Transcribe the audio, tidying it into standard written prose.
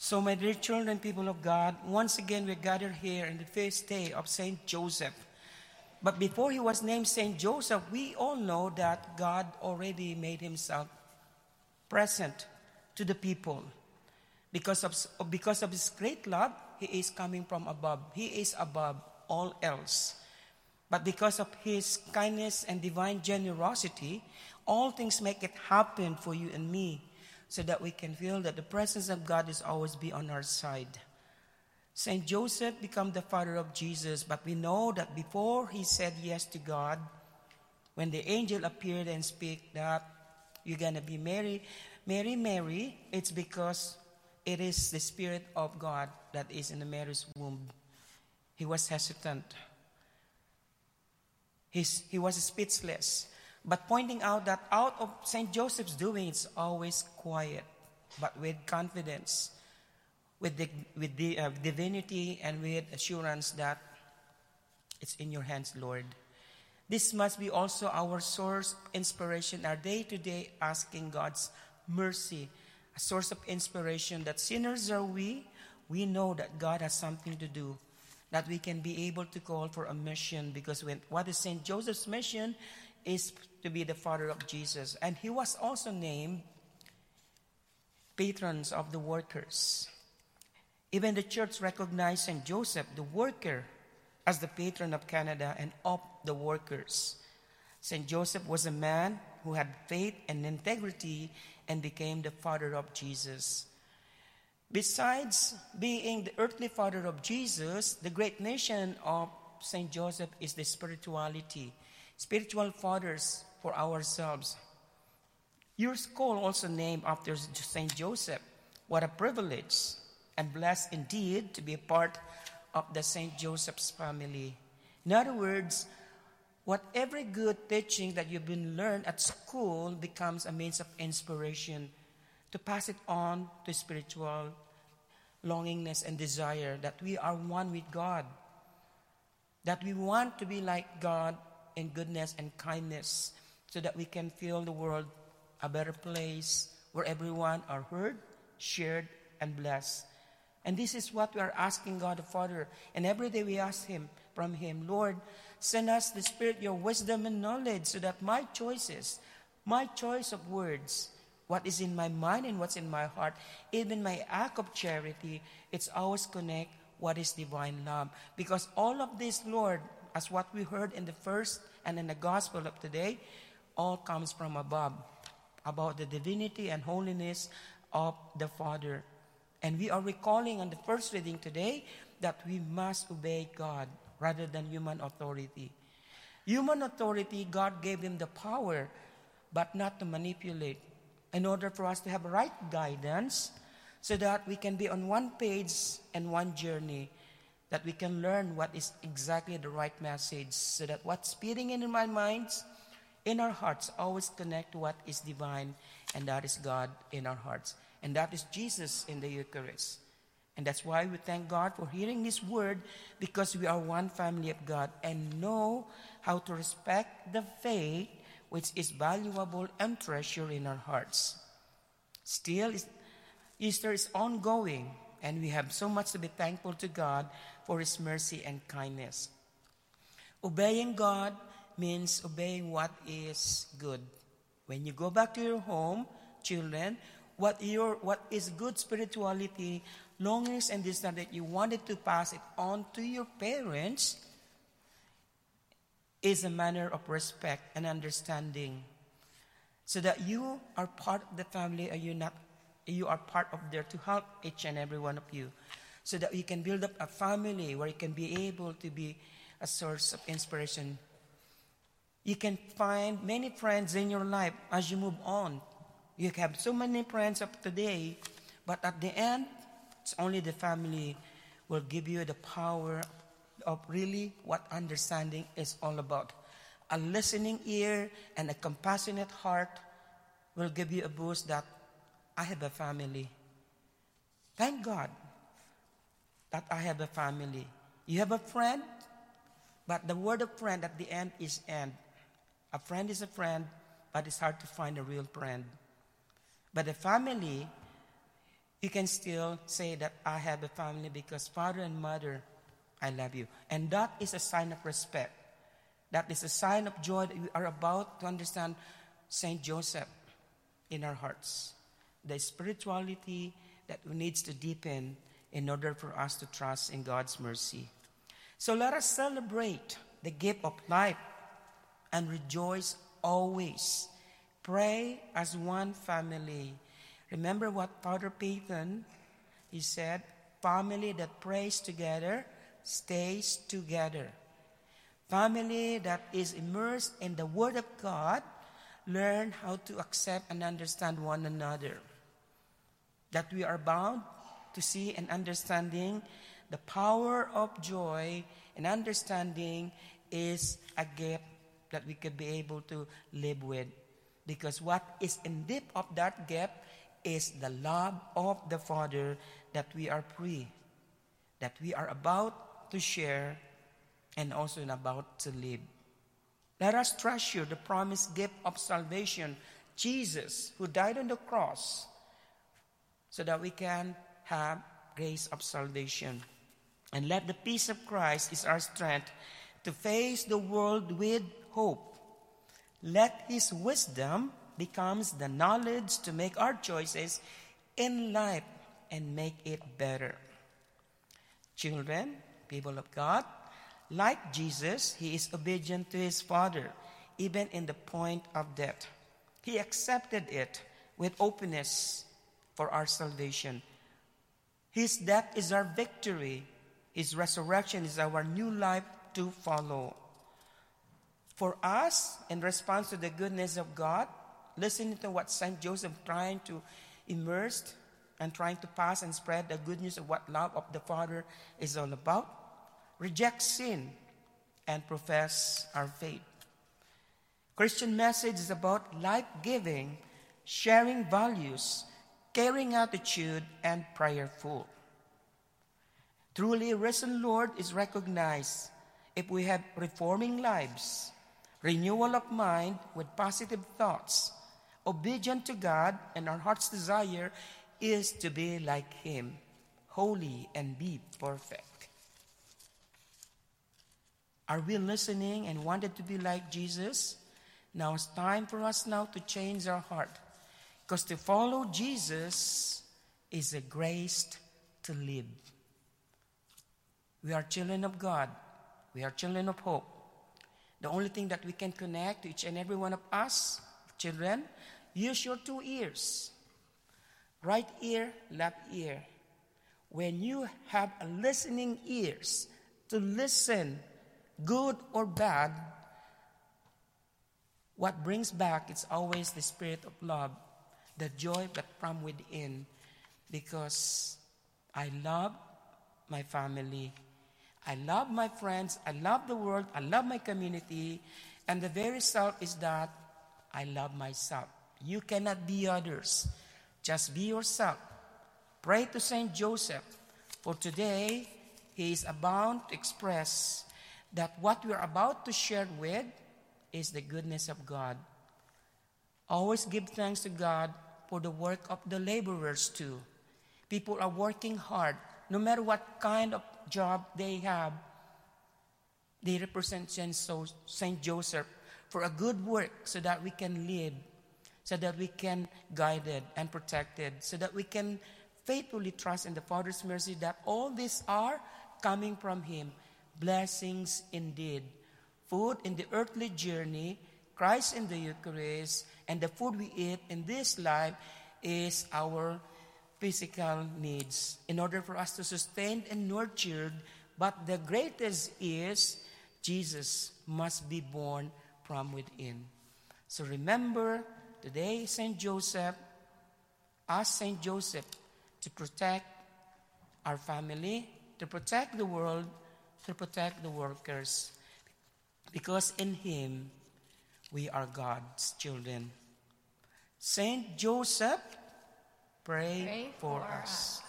So, my dear children, people of God, once again we gather here in the feast day of Saint Joseph. But before he was named Saint Joseph, we all know that God already made himself present to the people. Because of his great love, he is coming from above. He is above all else. But because of his kindness and divine generosity, all things make it happen for you and me, so that we can feel that the presence of God is always be on our side. Saint Joseph became the father of Jesus, but we know that before he said yes to God, when the angel appeared and speak that you're going to be Mary, it's because it is the Spirit of God that is in Mary's womb. He was hesitant. He was speechless. But pointing out that out of St. Joseph's doing, it's always quiet, but with confidence, with divinity, and with assurance that it's in your hands, Lord. This must be also our source of inspiration, our day-to-day asking God's mercy, a source of inspiration that sinners are we know that God has something to do, that we can be able to call for a mission, because what is St. Joseph's mission is to be the father of Jesus. And he was also named patrons of the workers. Even the church recognized St. Joseph, the worker, as the patron of Canada and of the workers. St. Joseph was a man who had faith and integrity and became the father of Jesus. Besides being the earthly father of Jesus, the great mission of St. Joseph is the spirituality. Spiritual fathers for ourselves. Your school also named after St. Joseph. What a privilege and blessed indeed to be a part of the St. Joseph's family. In other words, what every good teaching that you've been learned at school becomes a means of inspiration to pass it on to spiritual longingness and desire, that we are one with God, that we want to be like God in goodness and kindness, so that we can feel the world a better place where everyone are heard, shared, and blessed. And this is what we are asking God the Father. And every day we ask from Him, Lord, send us the Spirit, your wisdom and knowledge, so that my choice of words, what is in my mind and what's in my heart, even my act of charity, it's always connect what is divine love. Because all of this, Lord, as what we heard in the first and in the gospel of today, all comes from above, about the divinity and holiness of the Father. And we are recalling on the first reading today that we must obey God rather than human authority. Human authority, God gave him the power, but not to manipulate. In order for us to have right guidance, so that we can be on one page and one journey, that we can learn what is exactly the right message, so that what's speeding in our minds, in our hearts, always connect to what is divine, and that is God in our hearts. And that is Jesus in the Eucharist. And that's why we thank God for hearing this word, because we are one family of God and know how to respect the faith which is valuable and treasured in our hearts. Still, Easter is ongoing, and we have so much to be thankful to God for His mercy and kindness. Obeying God means obeying what is good. When you go back to your home, children, what is good spirituality, longings and desire that you wanted to pass it on to your parents, is a manner of respect and understanding, so that you are part of the family, or you are part of there to help each and every one of you, so that you can build up a family where you can be able to be a source of inspiration. You can find many friends in your life as you move on. You have so many friends of today, but at the end, it's only the family will give you the power of really what understanding is all about. A listening ear and a compassionate heart will give you a boost that I have a family. Thank God that I have a family. You have a friend, but the word of friend at the end is end. A friend is a friend, but it's hard to find a real friend. But a family you can still say that I have a family because father and mother, I love you. And that is a sign of respect. That is a sign of joy that we are about to understand Saint Joseph in our hearts. The spirituality that needs to deepen in order for us to trust in God's mercy. So let us celebrate the gift of life and rejoice always. Pray as one family. Remember what Father Peyton, he said, family that prays together stays together. Family that is immersed in the Word of God learn how to accept and understand one another. That we are bound to see and understanding the power of joy and understanding is a gift that we could be able to live with. Because what is in deep of that gift is the love of the Father that we are free, that we are about to share and also about to live. Let us treasure the promised gift of salvation, Jesus, who died on the cross, so that we can have grace of salvation. And let the peace of Christ is our strength to face the world with hope. Let His wisdom becomes the knowledge to make our choices in life and make it better. Children, people of God, like Jesus, He is obedient to His Father, even in the point of death. He accepted it with openness for our salvation. His death is our victory. His resurrection is our new life to follow. For us, in response to the goodness of God, listening to what Saint Joseph trying to immerse and trying to pass and spread the good news of what love of the Father is all about, reject sin and profess our faith. Christian message is about life-giving, sharing values, caring attitude, and prayerful. Truly, risen Lord is recognized if we have reforming lives, renewal of mind with positive thoughts, obedient to God, and our heart's desire is to be like Him, holy and be perfect. Are we listening and wanted to be like Jesus? Now it's time for us now to change our heart, because to follow Jesus is a grace to live. We are children of God. We are children of hope. The only thing that we can connect to each and every one of us, children, use your 2 ears. Right ear, left ear. When you have a listening ears to listen, good or bad, what brings back is always the spirit of love, the joy that from within. Because I love my family. I love my friends, I love the world, I love my community, and the very result is that I love myself. You cannot be others. Just be yourself. Pray to Saint Joseph, for today he is about to express that what we are about to share with is the goodness of God. Always give thanks to God for the work of the laborers too. People are working hard, no matter what kind of job they have. They represent Saint Joseph for a good work so that we can live, so that we can guided and protected, so that we can faithfully trust in the Father's mercy that all these are coming from Him. Blessings indeed. Food in the earthly journey, Christ in the Eucharist, and the food we eat in this life is our physical needs in order for us to sustain and nurtured. But the greatest is Jesus must be born from within. So remember, today Saint Joseph, ask Saint Joseph to protect our family, to protect the world, to protect the workers, because in Him we are God's children. Saint Joseph, pray for us.